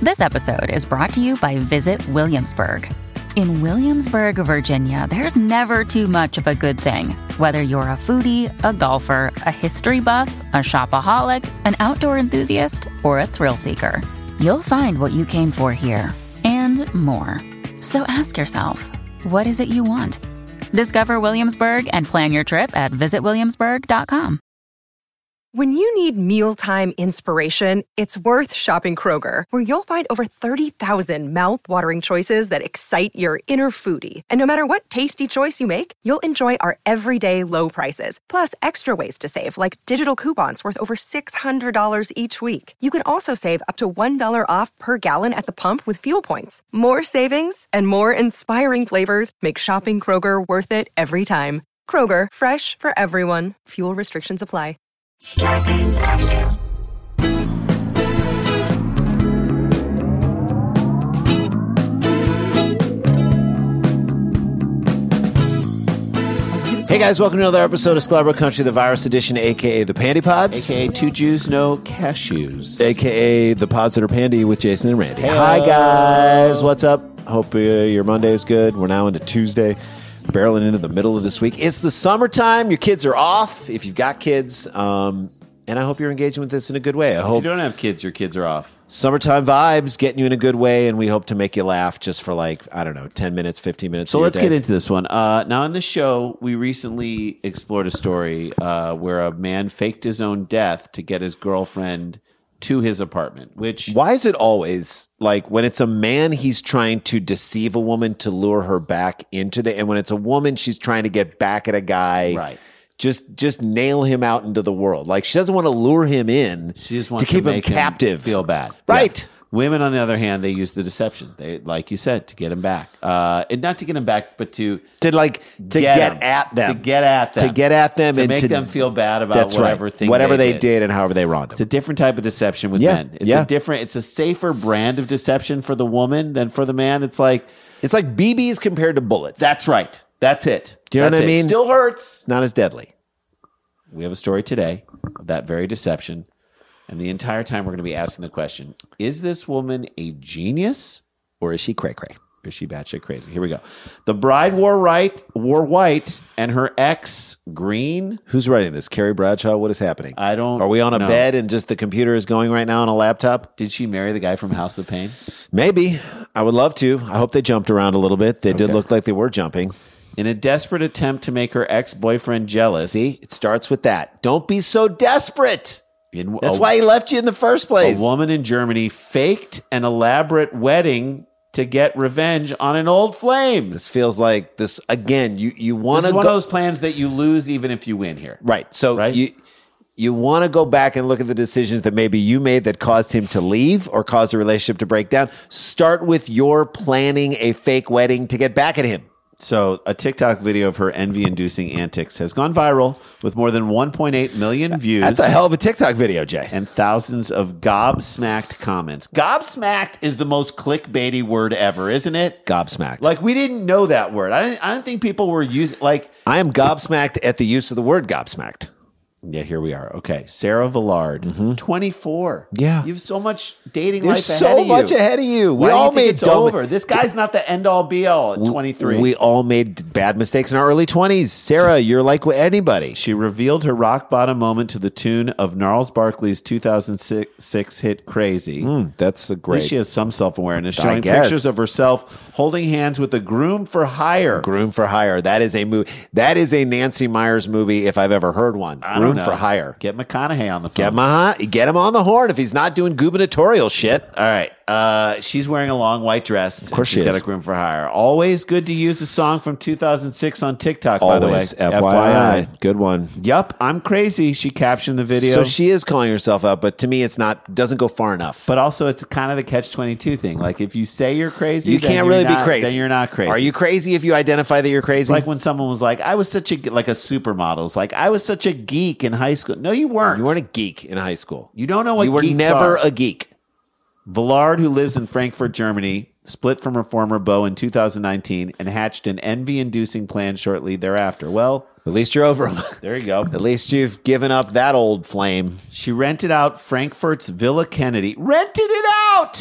This episode is brought to you by Visit Williamsburg. In Williamsburg, Virginia, there's never too much of a good thing. Whether you're a foodie, a golfer, a history buff, a shopaholic, an outdoor enthusiast, or a thrill seeker, you'll find what you came for here and more. So ask yourself, what is it you want? Discover Williamsburg and plan your trip at visitwilliamsburg.com. When you need mealtime inspiration, it's worth shopping Kroger, where you'll find over 30,000 mouth-watering choices that excite your inner foodie. And no matter what tasty choice you make, you'll enjoy our everyday low prices, plus extra ways to save, like digital coupons worth over $600 each week. You can also save up to $1 off per gallon at the pump with fuel points. More savings and more inspiring flavors make shopping Kroger worth it every time. Kroger, fresh for everyone. Fuel restrictions apply. Scarpins Avenue. Hey guys, welcome to another episode of Scarborough Country, the virus edition, a.k.a. the Pandy Pods. A.k.a. Two Jews, No Cashews. A.k.a. the Pods that are Pandy with Jason and Randy. Hello. Hi guys, what's up? Hope your Monday is good. We're now into Tuesday, barreling into the middle of this week. It's the summertime. Your kids are off, if you've got kids. And I hope you're engaging with this in a good way. If you don't have kids, your kids are off. Summertime vibes, getting you in a good way, and we hope to make you laugh just for 10 minutes, 15 minutes. So let's get into this one. Now, in the show, we recently explored a story where a man faked his own death to get his girlfriend to his apartment. Why is it always when it's a man, he's trying to deceive a woman to lure her back into and when it's a woman, she's trying to get back at a guy. Right. Just nail him out into the world. She doesn't want to lure him in. She just wants to keep to him captive. Feel bad. Right. Yeah. Women, on the other hand, they use the deception. They, like you said, to get him back. And not to get him back, but to get at them. To get at them. To get at them. To and make them feel bad about whatever they did and however they wronged them. It's a different type of deception with men. It's a safer brand of deception for the woman than for the man. It's like BBs compared to bullets. That's right. That's it. Do you know what I mean? Still hurts. Not as deadly. We have a story today of that very deception. And the entire time we're going to be asking the question, is this woman a genius? Or is she cray-cray? Or is she batshit crazy? Here we go. The bride wore white and her ex green. Who's writing this? Carrie Bradshaw? What is happening? Are we on a bed and just the computer is going right now on a laptop? Did she marry the guy from House of Pain? Maybe. I would love to. I hope they jumped around a little bit. They did look like they were jumping. In a desperate attempt to make her ex-boyfriend jealous. See, it starts with that. Don't be so desperate. That's why he left you in the first place. A woman in Germany faked an elaborate wedding to get revenge on an old flame. This feels like this, again, you want to This is one of those plans that you lose even if you win here. Right. So you want to go back and look at the decisions that maybe you made that caused him to leave or caused the relationship to break down. Start with your planning a fake wedding to get back at him. So a TikTok video of her envy-inducing antics has gone viral with more than 1.8 million views. That's a hell of a TikTok video, Jay. And thousands of gobsmacked comments. Gobsmacked is the most clickbaity word ever, isn't it? Gobsmacked. We didn't know that word. I didn't think people were using I am gobsmacked at the use of the word gobsmacked. Yeah, here we are. Okay. Sarah Villard, 24. Yeah. You have so much dating There's life ahead of you. so much ahead of you. We all made over. This guy's not the end all be all at 23. We all made bad mistakes in our early 20s. Sarah, you're like anybody. She revealed her rock bottom moment to the tune of Gnarls Barkley's 2006 hit Crazy. That's a great. At least she has some self-awareness, showing pictures of herself holding hands with a groom for hire. Groom for hire. That is a movie. That is a Nancy Meyers movie if I've ever heard one. Groom for hire. Get McConaughey on the phone. Get him on the horn if he's not doing gubernatorial shit. All right. She's wearing a long white dress. Of course she's got a groom for hire. Always good to use a song from 2006 on TikTok, by the way. FYI. Good one. Yup, I'm crazy. She captioned the video. So she is calling herself out, but to me, doesn't go far enough. But also, it's kind of the catch-22 thing. If you say you're crazy, you can't really be crazy. Then you're not crazy. Are you crazy if you identify that you're crazy? Like when someone was like, I was such a supermodels. I was such a geek in high school. No, you weren't. You weren't a geek in high school. You don't know what geeks are. You were never a geek. Villard, who lives in Frankfurt, Germany, split from her former beau in 2019 and hatched an envy-inducing plan shortly thereafter. Well, at least you're over them. There you go. At least you've given up that old flame. She rented out Frankfurt's Villa Kennedy. Rented it out!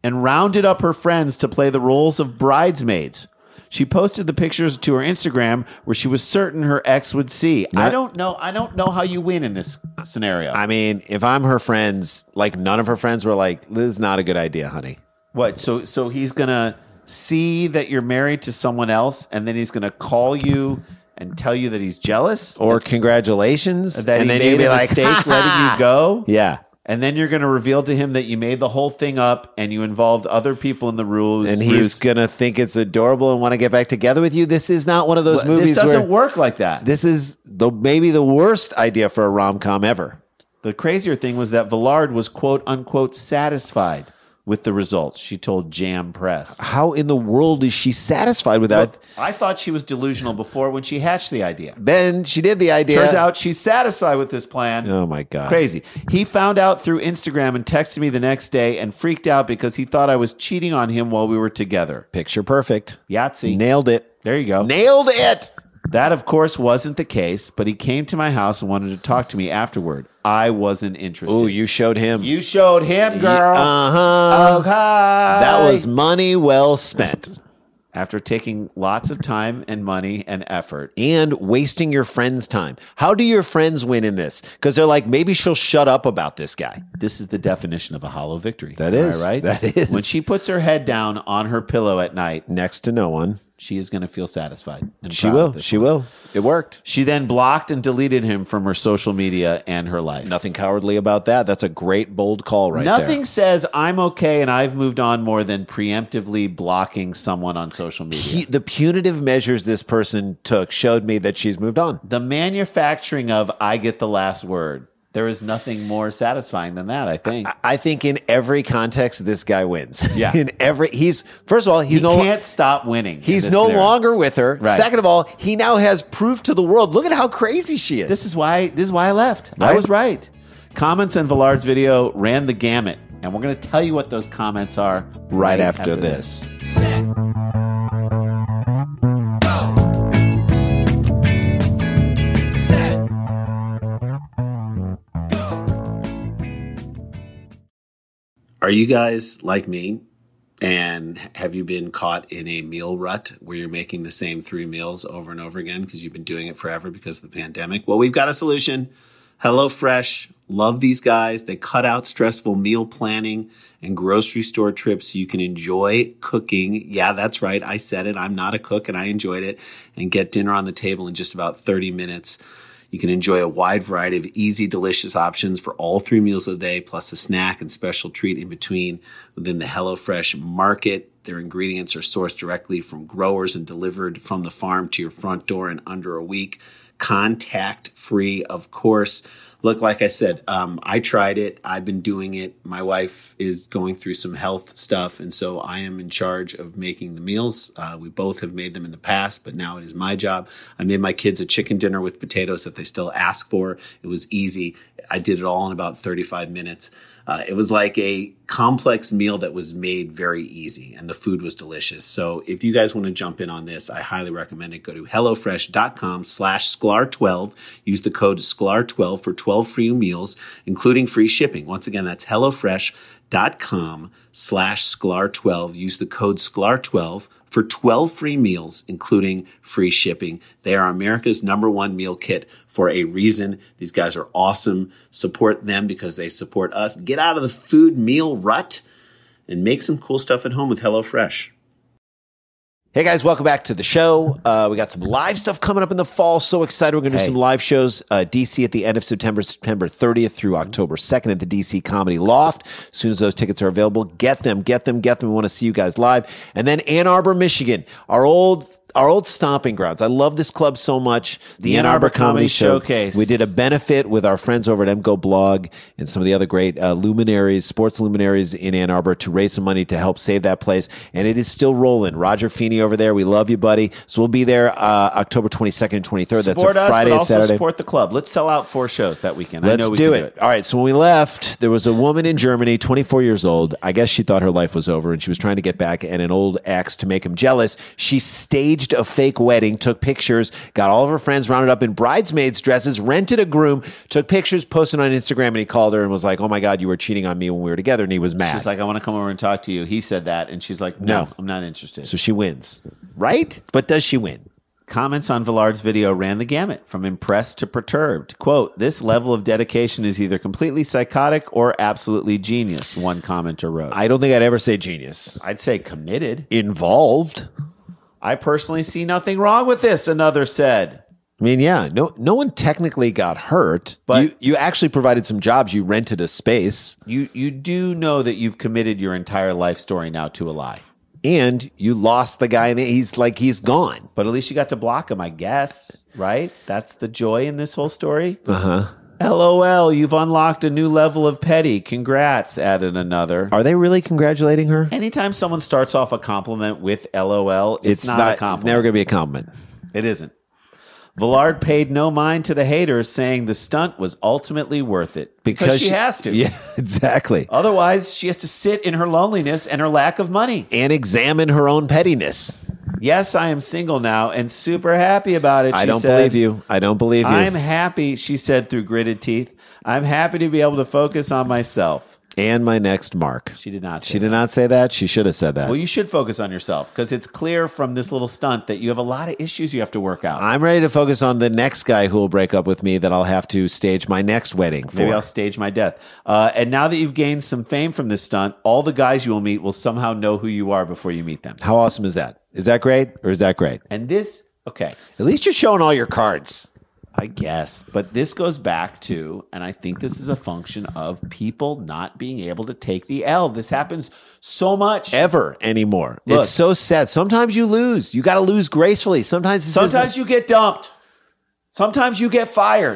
and rounded up her friends to play the roles of bridesmaids. She posted the pictures to her Instagram where she was certain her ex would see. I don't know how you win in this scenario. I mean, if I'm her friends, like none of her friends were like, "This is not a good idea, honey." What? So he's gonna see that you're married to someone else, and then he's gonna call you and tell you that he's jealous, Or congratulations, that and he then made you'd be a like, mistake "Ha, ha, letting ha." you go. Yeah. And then you're going to reveal to him that you made the whole thing up and you involved other people in the rules. And he's going to think it's adorable and want to get back together with you. This is not one of those movies This doesn't where work like that. this is maybe the worst idea for a rom-com ever. The crazier thing was that Villard was quote unquote satisfied with the results. She told Jam Press. How in the world is she satisfied with that? I thought she was delusional before when she hatched the idea. Then she did the idea. Turns out she's satisfied with this plan. Oh my God. Crazy. He found out through Instagram and texted me the next day and freaked out because he thought I was cheating on him while we were together. Picture perfect. Yahtzee. Nailed it. There you go. Nailed it. That, of course, wasn't the case, but he came to my house and wanted to talk to me afterward. I wasn't interested. Ooh, you showed him. You showed him, girl. Uh-huh. Okay. That was money well spent. After taking lots of time and money and effort. And wasting your friends' time. How do your friends win in this? Because they're like, maybe she'll shut up about this guy. This is the definition of a hollow victory. That is. Am I right? That is. When she puts her head down on her pillow at night, Next to no one. she is going to feel satisfied. And She proud will. of this She one. will. It worked. She then blocked and deleted him from her social media and her life. Nothing cowardly about that. That's a great, bold call right there. Nothing says I'm okay and I've moved on more than preemptively blocking someone on social media. The punitive measures this person took showed me that she's moved on. The manufacturing of I get the last word. There is nothing more satisfying than that, I think. I think in every context, this guy wins. Yeah. First of all, He can't stop winning. in He's this no scenario. longer with her. Right. Second of all, he now has proof to the world. Look at how crazy she is. This is why I left. I Right? was right. Comments on Villard's video ran the gamut, and we're going to tell you what those comments are right after this. Are you guys like me? And have you been caught in a meal rut where you're making the same 3 meals over and over again because you've been doing it forever because of the pandemic? Well, we've got a solution. HelloFresh. Love these guys. They cut out stressful meal planning and grocery store trips so you can enjoy cooking. Yeah, that's right. I said it. I'm not a cook and I enjoyed it. And get dinner on the table in just about 30 minutes. You can enjoy a wide variety of easy, delicious options for all 3 meals of the day, plus a snack and special treat in between within the HelloFresh market. Their ingredients are sourced directly from growers and delivered from the farm to your front door in under a week. Contact-free, of course. Look, like I said, I tried it. I've been doing it. My wife is going through some health stuff, and so I am in charge of making the meals. We both have made them in the past, but now it is my job. I made my kids a chicken dinner with potatoes that they still ask for. It was easy. I did it all in about 35 minutes. It was like a complex meal that was made very easy, and the food was delicious. So if you guys want to jump in on this, I highly recommend it. Go to HelloFresh.com/Sklar12. Use the code Sklar12 for 12 free meals, including free shipping. Once again, that's HelloFresh.com/Sklar12. Use the code Sklar12 for 12 free meals, including free shipping. They are America's #1 meal kit for a reason. These guys are awesome. Support them because they support us. Get out of the food meal rut and make some cool stuff at home with HelloFresh. Hey guys, welcome back to the show. We got some live stuff coming up in the fall. So excited. We're going to do some live shows. DC at the end of September 30th through October 2nd at the DC Comedy Loft. As soon as those tickets are available, get them. We want to see you guys live. And then Ann Arbor, Michigan, our old stomping grounds. I love this club so much. The Ann Arbor Comedy Showcase. We did a benefit with our friends over at MGO Blog and some of the other great luminaries, sports luminaries in Ann Arbor to raise some money to help save that place. And it is still rolling. Roger Feeney over there. We love you, buddy. So we'll be there October 22nd and 23rd. Support That's a Friday us, but and also Saturday. support the club. Let's sell out 4 shows that weekend. Let's I know we do can it. All right. So when we left, there was a woman in Germany, 24 years old. I guess she thought her life was over and she was trying to get back and an old ex to make him jealous. She staged staged a fake wedding, took pictures, got all of her friends rounded up in bridesmaids' dresses, rented a groom, took pictures, posted on Instagram, and he called her and was like, oh my God, you were cheating on me when we were together. And he was mad. She's like, I want to come over and talk to you. He said that. And she's like, no, I'm not interested. So she wins, right? But does she win? Comments on Villard's video ran the gamut, from impressed to perturbed. Quote, this level of dedication is either completely psychotic or absolutely genius, one commenter wrote. I don't think I'd ever say genius. I'd say committed. Involved. I personally see nothing wrong with this, another said. I mean, yeah, no one technically got hurt, but you actually provided some jobs. You rented a space. You do know that you've committed your entire life story now to a lie. And you lost the guy, and he's gone. But at least you got to block him, I guess, right? That's the joy in this whole story. Uh-huh. LOL, you've unlocked a new level of petty. Congrats, added another. Are they really congratulating her? Anytime someone starts off a compliment with LOL, it's not a compliment. It's never going to be a compliment. It isn't. Villard paid no mind to the haters, saying the stunt was ultimately worth it. Because she has to. Yeah, exactly. Otherwise, she has to sit in her loneliness and her lack of money. And examine her own pettiness. Yes, I am single now and super happy about it, I don't believe you. I don't believe you. I'm happy, she said through gritted teeth. I'm happy to be able to focus on myself. And my next mark. She did not say She did not say that. She should have said that. Well, you should focus on yourself because it's clear from this little stunt that you have a lot of issues you have to work out. I'm ready to focus on the next guy who will break up with me that I'll have to stage my next wedding for. Maybe I'll stage my death. And now that you've gained some fame from this stunt, all the guys you will meet will somehow know who you are before you meet them. How awesome is that? Is that great or is that great? And this, okay. At least you're showing all your cards. I guess. But this goes back to, and I think this is a function of people not being able to take the L. This happens so much. Ever anymore. Look, it's so sad. Sometimes you lose. You got to lose gracefully. Sometimes you get dumped. Sometimes you get fired.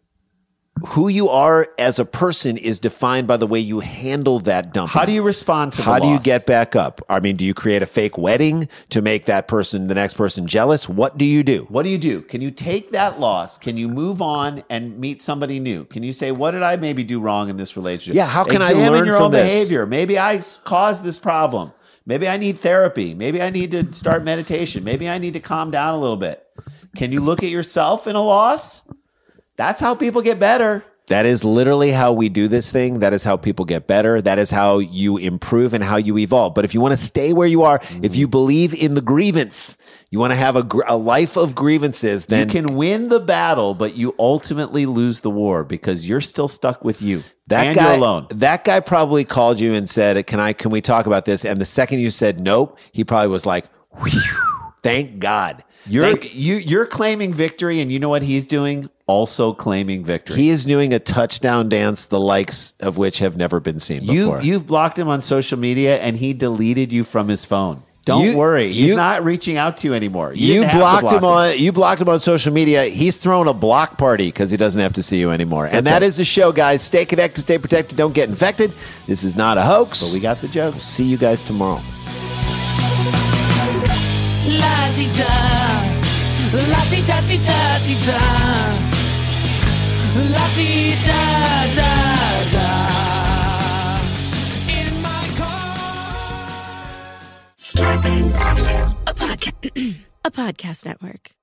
Who you are as a person is defined by the way you handle that dumping. How do you respond to the How do you loss? get back up? I mean, do you create a fake wedding to make that person, the next person, jealous? What do you do? What do you do? Can you take that loss? Can you move on and meet somebody new? Can you say, what did I maybe do wrong in this relationship? Yeah, how can I Examine learn your from own this? behavior. Maybe I caused this problem. Maybe I need therapy. Maybe I need to start meditation. Maybe I need to calm down a little bit. Can you look at yourself in a loss? That's how people get better. That is literally how we do this thing. That is how people get better. That is how you improve and how you evolve. But if you want to stay where you are, if you believe in the grievance, you want to have a life of grievances, then you can win the battle, but you ultimately lose the war because you're still stuck with you. That and guy, you're alone. That guy probably called you and said, can we talk about this? And the second you said nope, he probably was like, whew, thank God. You're claiming victory, and you know what he's doing? Also claiming victory. He is doing a touchdown dance, the likes of which have never been seen before. You've blocked him on social media, and he deleted you from his phone. Don't worry, he's not reaching out to you anymore. You blocked him on social media. He's throwing a block party because he doesn't have to see you anymore. And that is the show, guys. Stay connected, stay protected, don't get infected. This is not a hoax. But we got the jokes. See you guys tomorrow. La-ti-da, la-ti-da-ti-da-ti-da, la-ti-da-da-da. In my car. Scarpins Avenue. A podcast network.